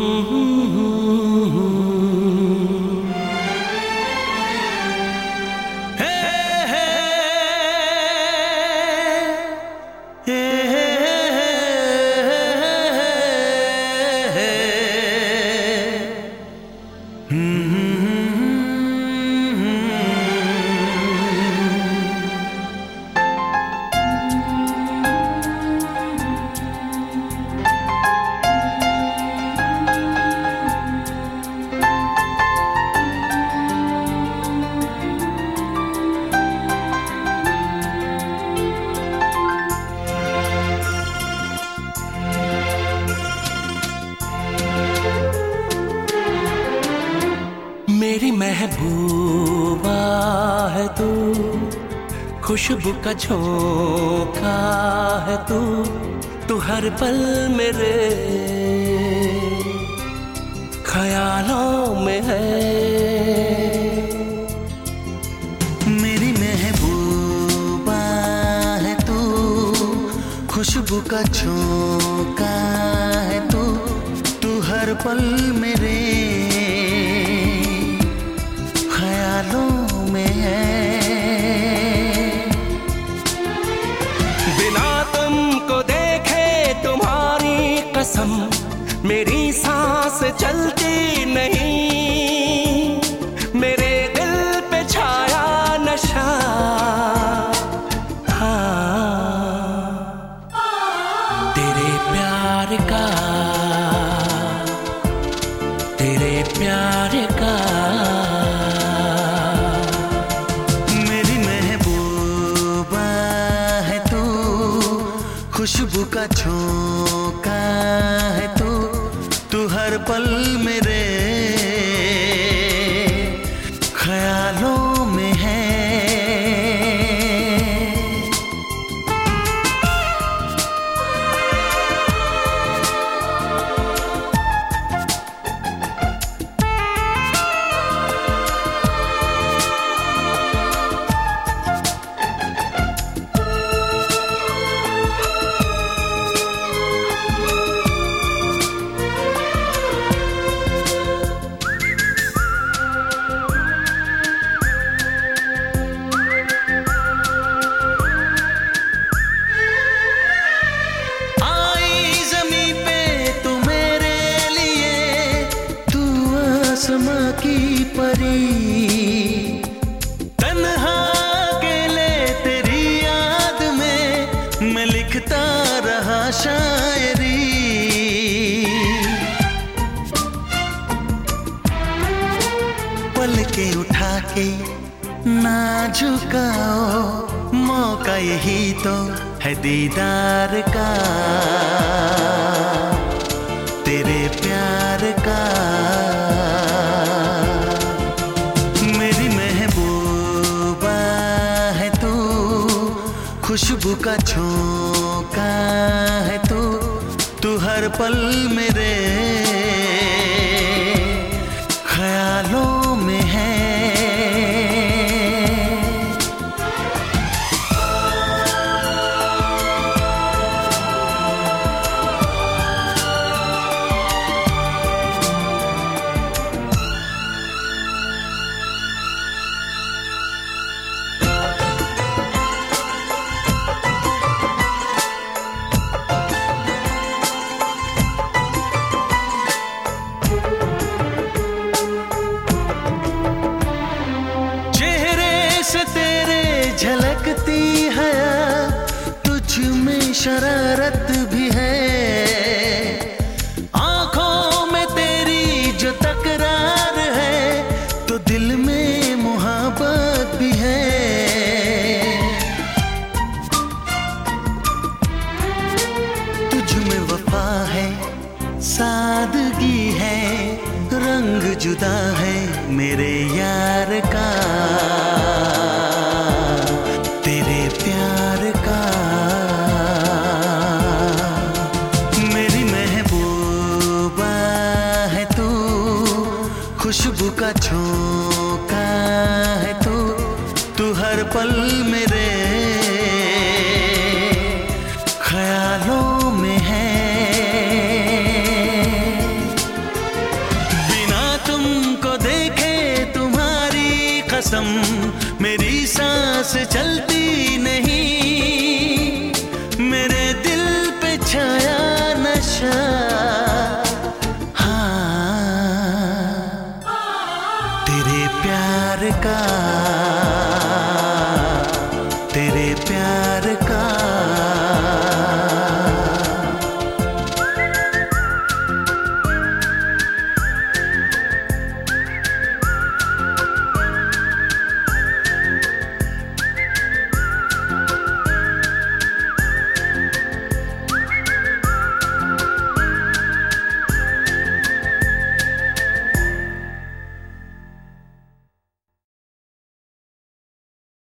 मेरी महबूबा है तू, खुशबू का झोंका है तू हर पल मेरे ख्यालों में है। मेरी महबूबा है तू, खुशबू का झोंका है तू हर पल मेरे ख्यालों में है। बिना तुमको देखे तुम्हारी कसम मेरी सांस चलती नहीं, मेरे दिल पे छाया नशा। हाँ, तेरे प्यार का, तेरे प्यार का। खुशबू का झोंका है तू हर पल मेरे ख्यालों में है। आसमां की परी तन्हा अकेले तेरी याद में मैं लिखता रहा शायरी। पलके उठा के ना झुकाओ, मौका यही तो है दीदार का, तेरे प्यार का। मेरी महबूबा है तू, खुशबू का झोंका है तू हर पल मेरे ख्यालों में है। झलकती है तुझ में शरारत भी है, आंखों में तेरी जो तकरार है तो दिल में मोहब्बत भी है। तुझ में वफा है, सादगी है, रंग जुदा है मेरे यार का, तेरे प्यार का। मेरी महबूबा है तू, खुशबू का झोंका है तू हर पल मेरे ख्यालों में है। कसम मेरी सांस चलती नहीं, मेरे दिल पे छाया नशा। हाँ, तेरे प्यार का